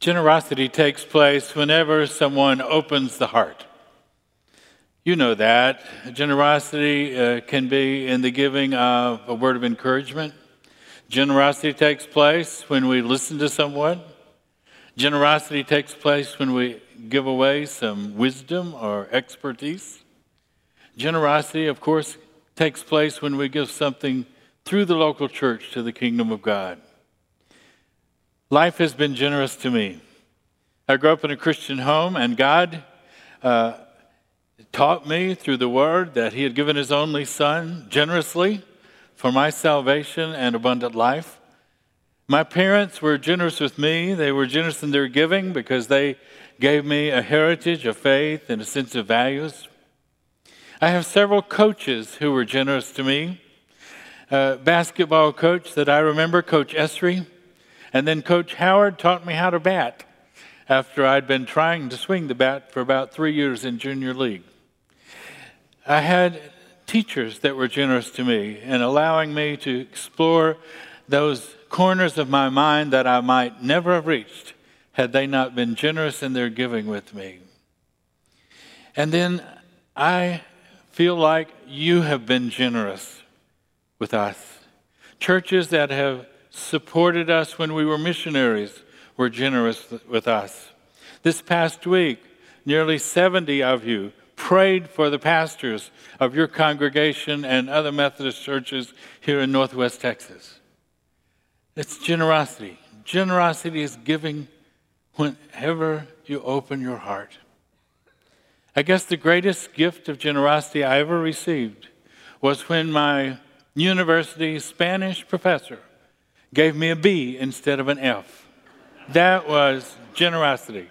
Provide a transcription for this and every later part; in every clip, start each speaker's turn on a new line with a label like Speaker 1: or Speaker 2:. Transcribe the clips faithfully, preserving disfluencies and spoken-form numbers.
Speaker 1: Generosity takes place whenever someone opens the heart. You know that. Generosity uh, can be in the giving of a word of encouragement. Generosity takes place when we listen to someone. Generosity takes place when we give away some wisdom or expertise. Generosity, of course, takes place when we give something through the local church to the kingdom of God. Life has been generous to me. I grew up in a Christian home, and God uh, taught me through the Word that He had given His only Son generously for my salvation and abundant life. My parents were generous with me. They were generous in their giving because they gave me a heritage of faith and a sense of values. I have several coaches who were generous to me. A basketball coach that I remember, Coach Esri, and then Coach Howard taught me how to bat after I'd been trying to swing the bat for about three years in junior league. I had teachers that were generous to me in allowing me to explore those corners of my mind that I might never have reached had they not been generous in their giving with me. And then I feel like you have been generous with us. Churches that have supported us when we were missionaries were generous with us. This past week, nearly seventy of you prayed for the pastors of your congregation and other Methodist churches here in Northwest Texas. It's generosity. Generosity is giving whenever you open your heart. I guess the greatest gift of generosity I ever received was when my university Spanish professor gave me a B instead of an F. That was generosity.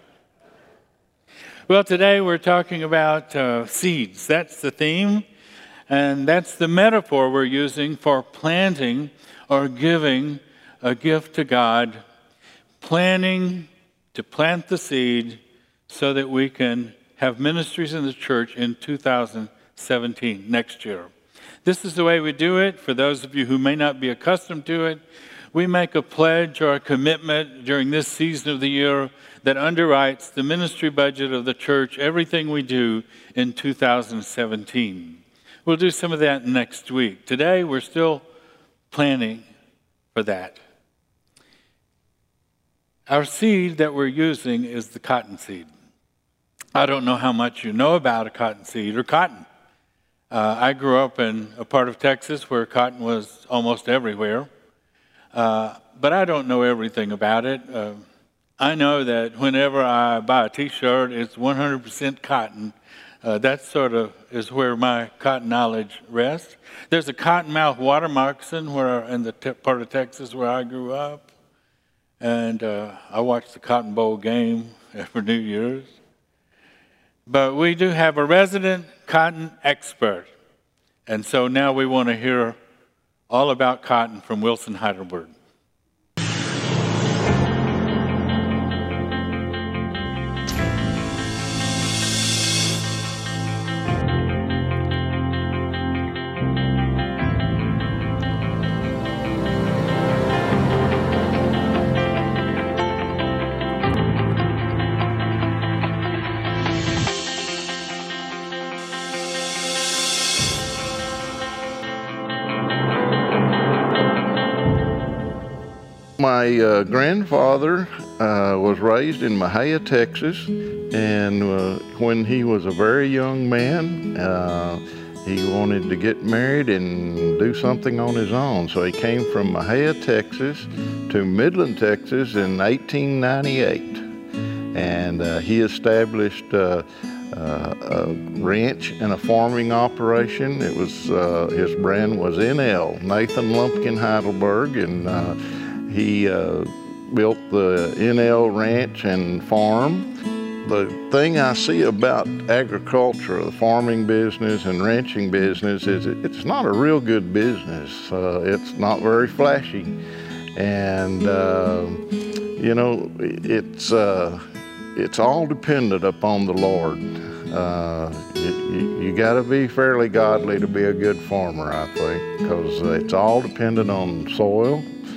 Speaker 1: Well, today we're talking about uh, seeds. That's the theme, and that's the metaphor we're using for planting or giving a gift to God, planning to plant the seed so that we can have ministries in the church in two thousand seventeen, next year. This is the way we do it. For those of you who may not be accustomed to it, we make a pledge or a commitment during this season of the year that underwrites the ministry budget of the church, everything we do in two thousand seventeen. We'll do some of that next week. Today, we're still planning for that. Our seed that we're using is the cotton seed. I don't know how much you know about a cotton seed or cotton. Uh, I grew up in a part of Texas where cotton was almost everywhere. Uh, but I don't know everything about it. Uh, I know that whenever I buy a T-shirt, it's one hundred percent cotton. Uh, that sort of is where my cotton knowledge rests. There's a cottonmouth water moccasin where, in the te- part of Texas where I grew up. And uh, I watched the Cotton Bowl game for New Year's. But we do have a resident cotton expert. And so now we want to hear all about cotton from Wilson Heidelberg.
Speaker 2: My uh, grandfather uh, was raised in Mahia, Texas, and uh, when he was a very young man, uh, he wanted to get married and do something on his own. So he came from Mahia, Texas to Midland, Texas in eighteen ninety-eight. And uh, he established uh, uh, a ranch and a farming operation. It was, uh, his brand was N L, Nathan Lumpkin Heidelberg, and uh, he uh, built the N L ranch and farm. The thing I see about agriculture, the farming business and ranching business, is it, it's not a real good business. Uh, it's not very flashy. And, uh, you know, it's, uh, it's all dependent upon the Lord. Uh, you you, you got to be fairly godly to be a good farmer, I think, because it's all dependent on soil.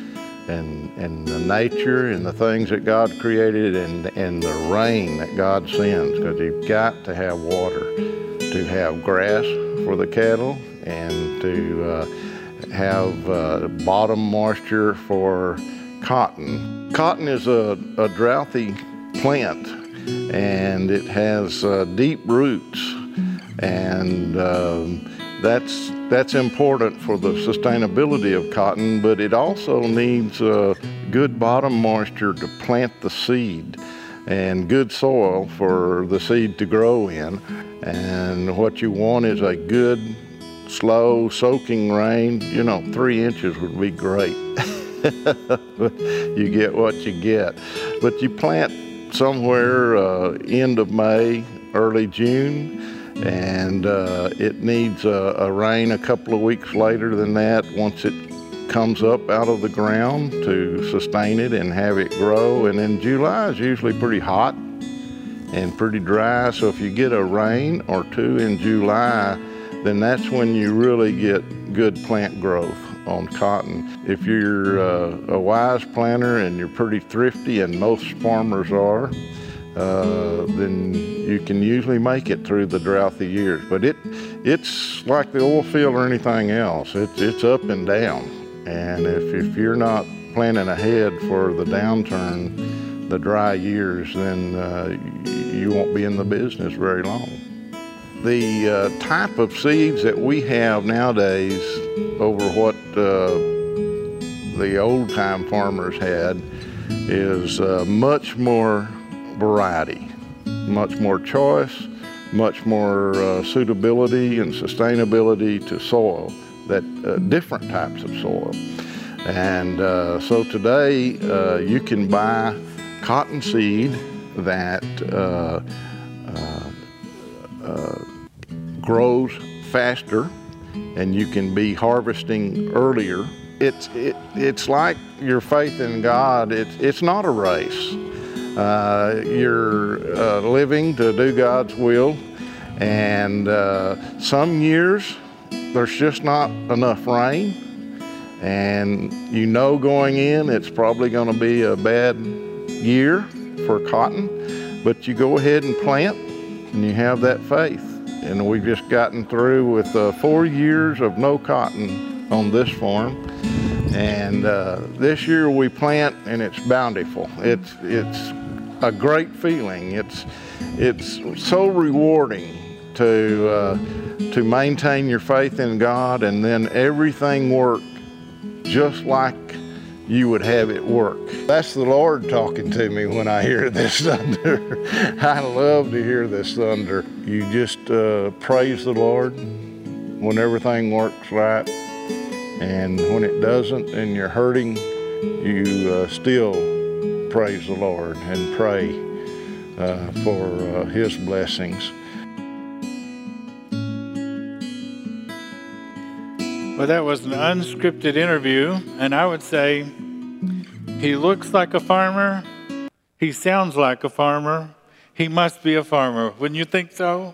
Speaker 2: and, and the nature and the things that God created, and, and the rain that God sends, because you've got to have water to have grass for the cattle and to uh, have uh, bottom moisture for cotton. Cotton is a, a droughty plant, and it has uh, deep roots, and um, that's that's important for the sustainability of cotton, but it also needs uh, good bottom moisture to plant the seed and good soil for the seed to grow in. And what you want is a good, slow, soaking rain. You know, three inches would be great. You get what you get. But you plant somewhere uh, end of May, early June, and uh, it needs a, a rain a couple of weeks later than that once it comes up out of the ground to sustain it and have it grow. And then July is usually pretty hot and pretty dry, so if you get a rain or two in July, then that's when you really get good plant growth on cotton. If you're uh, a wise planter and you're pretty thrifty, and most farmers are, uh, then you can usually make it through the droughty years. But it it's like the oil field or anything else. It's, it's up and down. And if, if you're not planning ahead for the downturn, the dry years, then uh, you won't be in the business very long. The uh, type of seeds that we have nowadays over what uh, the old-time farmers had is uh, much more variety, much more choice, much more uh, suitability and sustainability to soil, that uh, different types of soil. And uh, so today uh, you can buy cotton seed that uh, uh, uh, grows faster, and you can be harvesting earlier. It's it, it's like your faith in God. It's it's not a race. Uh, you're uh, living to do God's will, and uh, some years there's just not enough rain, and you know going in it's probably going to be a bad year for cotton, but you go ahead and plant, and you have that faith. And we've just gotten through with uh, four years of no cotton on this farm, and uh, this year we plant, and it's bountiful. It's it's a great feeling. It's it's so rewarding to uh, to maintain your faith in God, and then everything work just like you would have it work. That's the Lord talking to me when I hear this thunder. I love to hear this thunder. You just uh, praise the Lord when everything works right, and when it doesn't and you're hurting, you uh, still praise the Lord and pray uh, for uh, His blessings.
Speaker 1: Well, that was an unscripted interview, and I would say he looks like a farmer, he sounds like a farmer, he must be a farmer. Wouldn't you think so?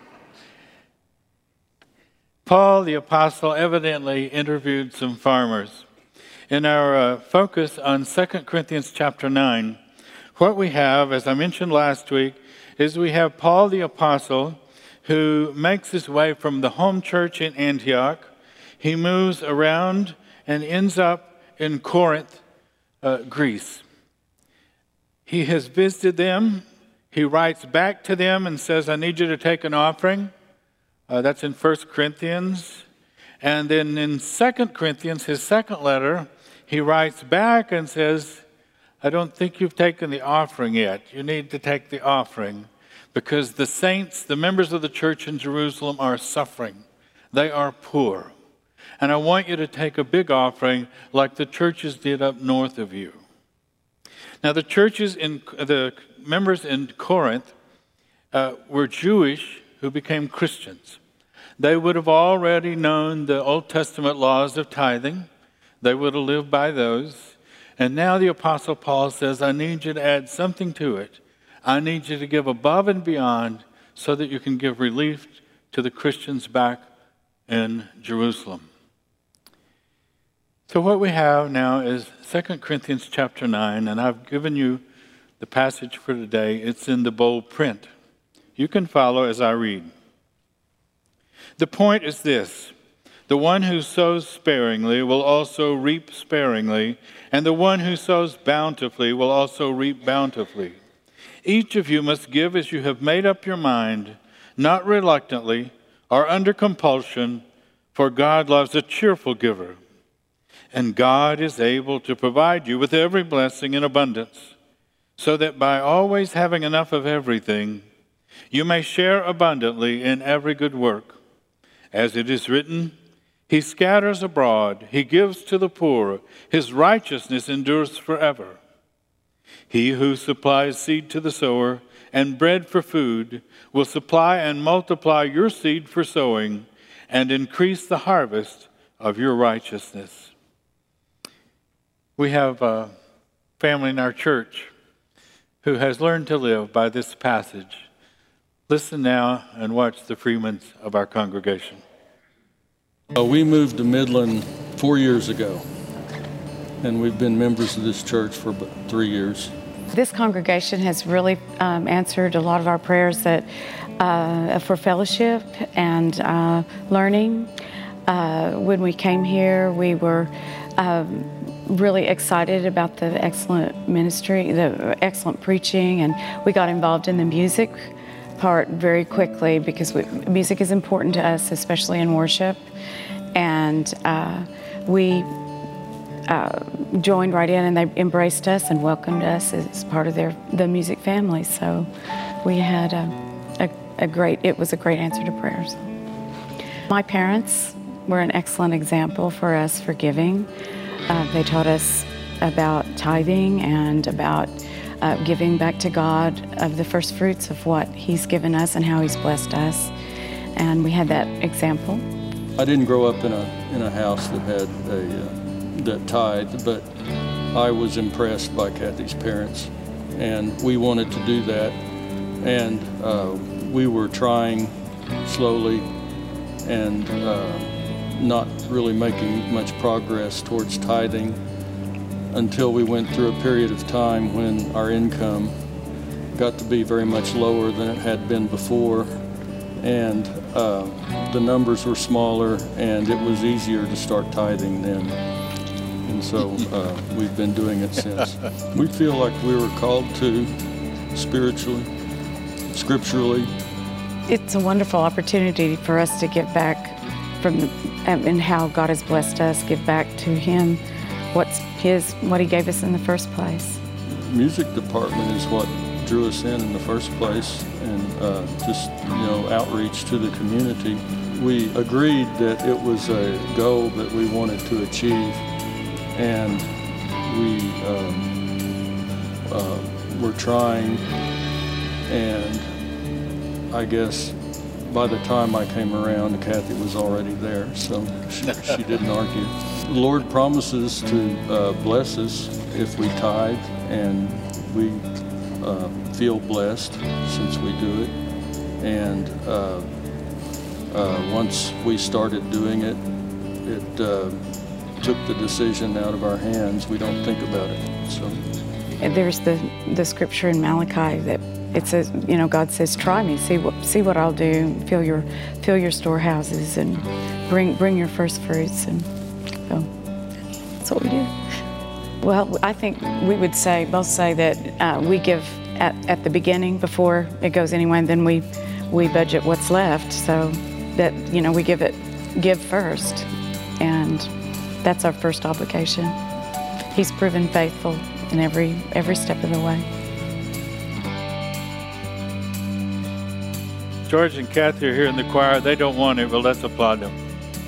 Speaker 1: Paul the Apostle evidently interviewed some farmers. In our uh, focus on Second Corinthians chapter nine, what we have, as I mentioned last week, is we have Paul the Apostle who makes his way from the home church in Antioch. He moves around and ends up in Corinth, uh, Greece. He has visited them. He writes back to them and says, I need you to take an offering. Uh, that's in First Corinthians. And then in Second Corinthians, his second letter, he writes back and says, I don't think you've taken the offering yet. You need to take the offering because the saints, the members of the church in Jerusalem, are suffering. They are poor. And I want you to take a big offering like the churches did up north of you. Now, the churches in the members in Corinth uh, were Jewish who became Christians. They would have already known the Old Testament laws of tithing. They would have lived by those. And now the Apostle Paul says, I need you to add something to it. I need you to give above and beyond so that you can give relief to the Christians back in Jerusalem. So what we have now is Second Corinthians chapter nine, and I've given you the passage for today. It's in the bold print. You can follow as I read. The point is this: the one who sows sparingly will also reap sparingly, and the one who sows bountifully will also reap bountifully. Each of you must give as you have made up your mind, not reluctantly or under compulsion, for God loves a cheerful giver. And God is able to provide you with every blessing in abundance, so that by always having enough of everything, you may share abundantly in every good work. As it is written, He scatters abroad, He gives to the poor, His righteousness endures forever. He who supplies seed to the sower and bread for food will supply and multiply your seed for sowing and increase the harvest of your righteousness. We have a family in our church who has learned to live by this passage. Listen now and watch the Freemans of our congregation.
Speaker 3: Uh, we moved to Midland four years ago, and we've been members of this church for about three years.
Speaker 4: This congregation has really um, answered a lot of our prayers that uh, for fellowship and uh, learning. Uh, when we came here, we were um, really excited about the excellent ministry, the excellent preaching, and we got involved in the music part very quickly because we, music is important to us, especially in worship. And uh, we uh, joined right in, and they embraced us and welcomed us as part of their the music family. So we had a, a, a great, it was a great answer to prayers. My parents were an excellent example for us for giving. Uh, they taught us about tithing and about uh, giving back to God of the first fruits of what He's given us and how He's blessed us. And we had that example.
Speaker 3: I didn't grow up in a in a house that had a uh, that tithed, but I was impressed by Kathy's parents, and we wanted to do that. And uh, we were trying slowly and uh, not really making much progress towards tithing until we went through a period of time when our income got to be very much lower than it had been before, and uh, the numbers were smaller, and it was easier to start tithing then. And so uh, we've been doing it since. We feel like we were called to spiritually, scripturally.
Speaker 4: It's a wonderful opportunity for us to give back from the, and how God has blessed us, give back to Him what's His, what He gave us in the first place.
Speaker 3: Music department is what drew us in in the first place, and uh, just, you know, outreach to the community. We agreed that it was a goal that we wanted to achieve, and we um, uh, were trying, and I guess by the time I came around, Kathy was already there, so she, she didn't argue. The Lord promises to uh, bless us if we tithe, and we uh, feel blessed since we do it. And uh, uh, once we started doing it, it uh, took the decision out of our hands. We don't think about it. So
Speaker 4: there's the the scripture in Malachi that it says, you know, God says, "Try me, see what see what I'll do. Fill your fill your storehouses and bring bring your first fruits." And so that's what we do. Well, I think we would say both say that uh, we give at, at the beginning before it goes anywhere, and then we we budget what's left, so that, you know, we give it give first, and that's our first obligation. He's proven faithful in every every step of the way.
Speaker 1: George and Kathy are here in the choir. They don't want it, but let's applaud them.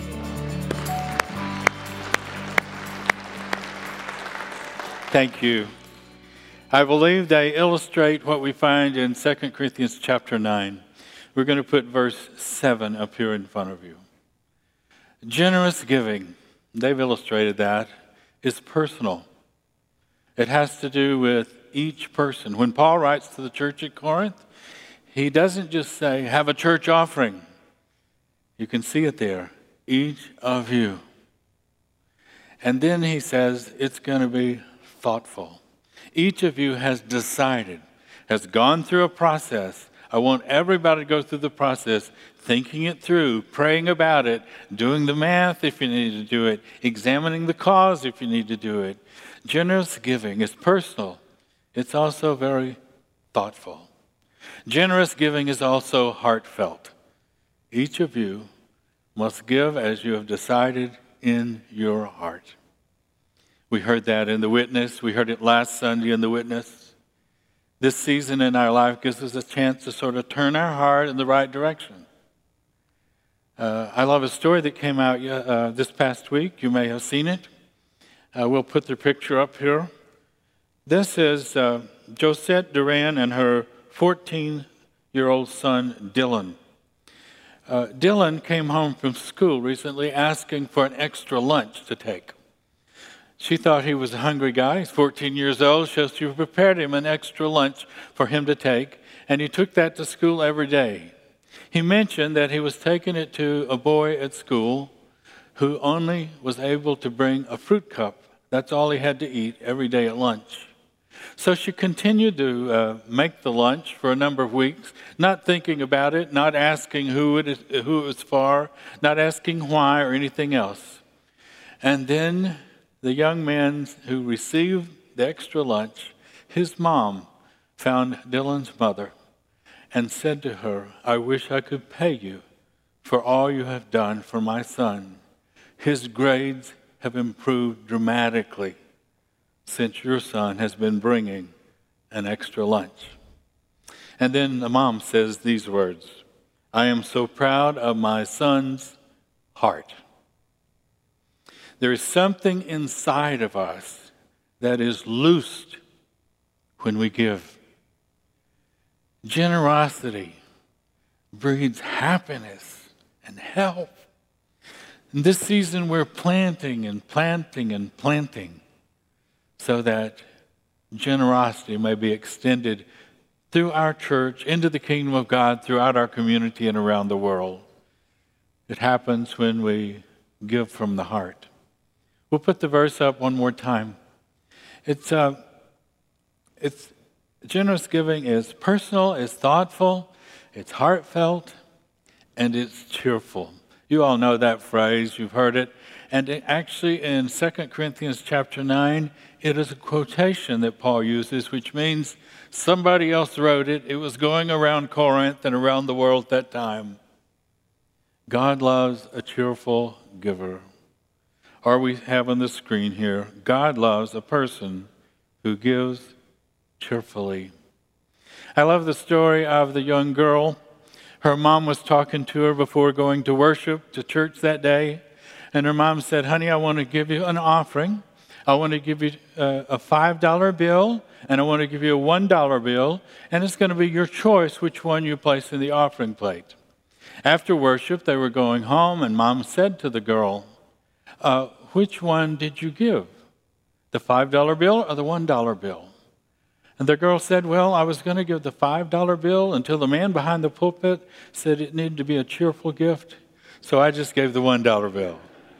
Speaker 1: Thank you. I believe they illustrate what we find in Second Corinthians chapter nine. We're going to put verse seven up here in front of you. Generous giving, they've illustrated that, is personal. It has to do with each person. When Paul writes to the church at Corinth, he doesn't just say, have a church offering. You can see it there. Each of you. And then he says it's going to be thoughtful. Each of you has decided, has gone through a process. I want everybody to go through the process, thinking it through, praying about it, doing the math if you need to do it, examining the cause if you need to do it. Generous giving is personal. It's also very thoughtful. Generous giving is also heartfelt. Each of you must give as you have decided in your heart. We heard that in the witness. We heard it last Sunday in the witness. This season in our life gives us a chance to sort of turn our heart in the right direction. Uh, I love a story that came out uh, this past week. You may have seen it. Uh, we'll put the picture up here. This is uh, Josette Duran and her fourteen-year-old son, Dylan. Uh, Dylan came home from school recently asking for an extra lunch to take. She thought he was a hungry guy. He's fourteen years old, so she prepared him an extra lunch for him to take, and he took that to school every day. He mentioned that he was taking it to a boy at school who only was able to bring a fruit cup. That's all he had to eat every day at lunch. So she continued to uh, make the lunch for a number of weeks, not thinking about it, not asking who it, is, who it was for, not asking why or anything else. And then the young man who received the extra lunch, his mom found Dylan's mother and said to her, "I wish I could pay you for all you have done for my son. His grades have improved dramatically since your son has been bringing an extra lunch." And then the mom says these words, "I am so proud of my son's heart." There is something inside of us that is loosed when we give. Generosity breeds happiness and health. In this season, we're planting and planting and planting so that generosity may be extended through our church, into the kingdom of God, throughout our community and around the world. It happens when we give from the heart. We'll put the verse up one more time. It's, uh, it's generous giving is personal, it's thoughtful, it's heartfelt, and it's cheerful. You all know that phrase, you've heard it. And it actually in Second Corinthians chapter nine, it is a quotation that Paul uses, which means somebody else wrote it. It was going around Corinth and around the world at that time. God loves a cheerful giver. Or we have on the screen here, God loves a person who gives cheerfully. I love the story of the young girl. Her mom was talking to her before going to worship, to church that day. And her mom said, "Honey, I want to give you an offering. I want to give you a, a five dollar bill, and I want to give you a one dollar bill. And it's going to be your choice which one you place in the offering plate." After worship, they were going home, and Mom said to the girl, uh, "Which one did you give? The five dollar bill or the one dollar bill?" And the girl said, "Well, I was going to give the five dollar bill until the man behind the pulpit said it needed to be a cheerful gift, so I just gave the one dollar bill."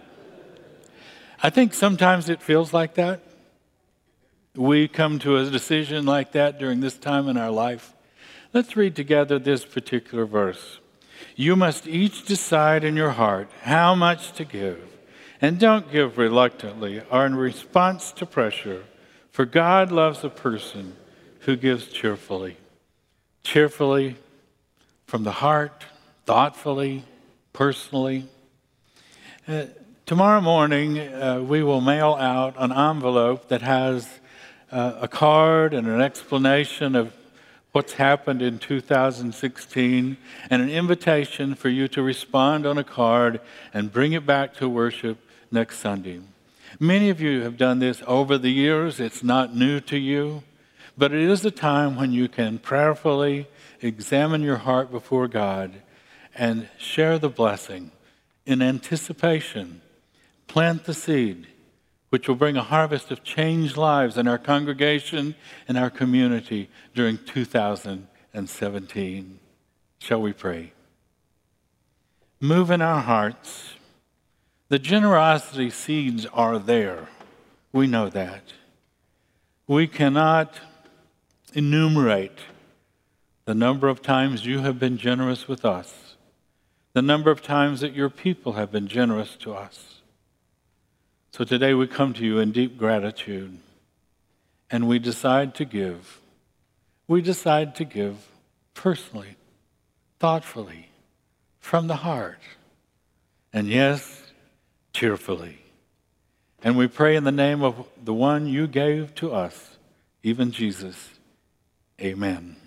Speaker 1: I think sometimes it feels like that. We come to a decision like that during this time in our life. Let's read together this particular verse. "You must each decide in your heart how much to give, and don't give reluctantly or in response to pressure, for God loves a person who gives cheerfully." Cheerfully, from the heart, thoughtfully, personally. Uh, tomorrow morning, uh, we will mail out an envelope that has uh, a card and an explanation of what's happened in two thousand sixteen, and an invitation for you to respond on a card and bring it back to worship next Sunday. Many of you have done this over the years. It's not new to you, but it is a time when you can prayerfully examine your heart before God and share the blessing in anticipation. Plant the seed, which will bring a harvest of changed lives in our congregation and our community during two thousand seventeen. Shall we pray? Move in our hearts The generosity seeds are there. We know that. We cannot enumerate the number of times you have been generous with us, the number of times that your people have been generous to us. So today we come to you in deep gratitude, and we decide to give. We decide to give personally, thoughtfully, from the heart, and yes, cheerfully. And we pray in the name of the one you gave to us, even Jesus. Amen.